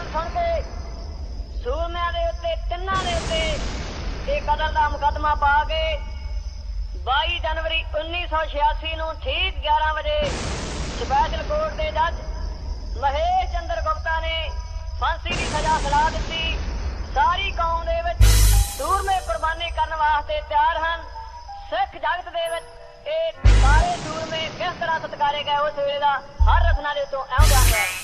ਐਲਾਨ ਸੁਣ ਕੇ ਸੂਰਮਿਆਂ ਦੇ ਉੱਤੇ ਤਿੰਨਾਂ ਦੇ ਉੱਤੇ ਇਹ ਕਤਲ ਦਾ ਮੁਕੱਦਮਾ ਪਾ ਕੇ 22 ਜਨਵਰੀ 1986 ਨੂੰ ਠੀਕ 11 ਵਜੇ ਸਪੈਸ਼ਲ ਕੋਰਟ ਦੇ ਜੱਜ ਮਹੇਸ਼ ਚੰਦਰ ਗੁਪਤਾ ਨੇ ਫਾਂਸੀ ਦੀ ਸਜ਼ਾ ਸੁਣਾ ਦਿੱਤੀ। ਸਾਰੀ ਕੌਮ ਦੇ ਵਿੱਚ ਸੂਰਮੇ ਕੁਰਬਾਨੀ ਕਰਨ ਵਾਸਤੇ ਤਿਆਰ ਹਨ। ਸਿੱਖ ਜਗਤ ਦੇ ਵਿੱਚ ਇਹ ਸਾਰੇ ਸੂਰਮੇ ਕਿਸ ਤਰ੍ਹਾਂ ਸਤਿਕਾਰੇ ਗਏ ਉਸ ਵੇਲੇ ਦਾ ਹਰ ਰਸਨਾ ਦੇ ਉੱਤੋਂ ਇਉਂ ਜਾਣਦਾ ਹੈ।